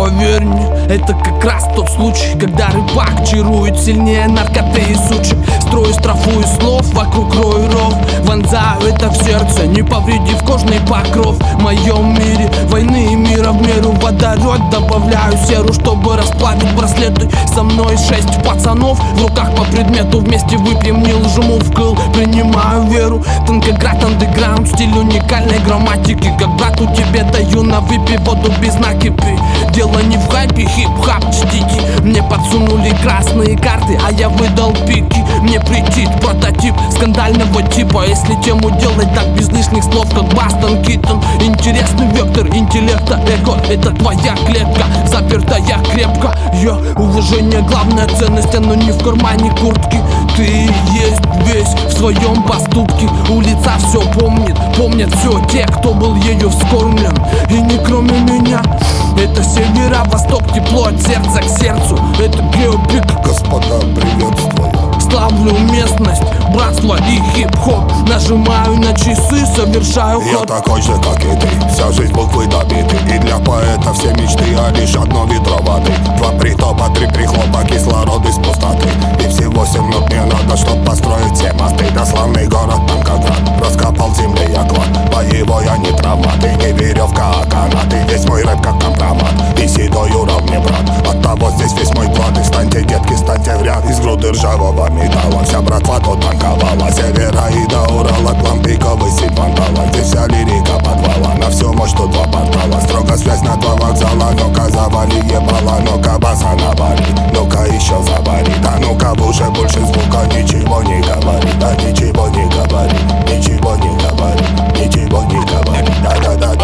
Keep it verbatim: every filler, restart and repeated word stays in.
Поверь мне, это как раз тот случай, когда рыбак чарует сильнее наркоты и сучек. Строю строфу из слов, вокруг рою ров, вонзаю это в сердце, не повредив кожный покров. В моем мире войны и мира в меру водород добавляю серу, чтобы расплавить браслеты. Со мной шесть пацанов, в руках по предмету, вместе выпьем, не лжему в кыл, принимаю веру. Тонкоград, андеграунд, стиль уникальной грамматики. Как брату тебе даю на выпей воду без накипи. Дело не в хайпе, хип-хап чтите. Мне подсунули красные карты, а я выдал пики. Мне претит прототип скандального типа. Если тему делать так без лишних слов, как Бастон Киттон. Интересный вектор интеллекта, эго — это твоя клетка, запертая крепко. Я уважение, главная ценность, оно не в кармане куртки. Ты есть весь в своем поступке. Улица все помнит, помнят все те, кто был ею вскормлен. И не кроме меня. Это северо-восток, тепло от сердца к сердцу. Это геопик. Господа, приветствую. Славлю местность, братство и хип-хоп. Нажимаю на часы, совершаю Я ход. такой же, как и ты, вся жизнь буквы добиты. И для поэта все мечты, а лишь одно ведро воды. Два притопа, три прихлопа, кислород из пустоты. И всего семь минут мне надо, чтоб построить все мосты. Да славный город Танкоград, раскопал в земле я клад. Боевой, а не травмат, и не веревка, а канаты. Весь мой рэп как компромат, и седой урал мне брат. Оттого здесь весь мой клад. И встаньте, детки, станьте в ряд. Из груды ржавого металла вся братва тут танковала. Севера и до Урала, клан пиковый сид вандала. Здесь вся лирика подвала, на всю мощь тут два портала. Строго связь на два вокзала, ну-ка завали ебала. Ну-ка баса навали, ну-ка еще завали. Да ну-ка уже больше звука, ничего не говори. Да ничего не говори, ничего не говори, ничего не говори. Да-да-да.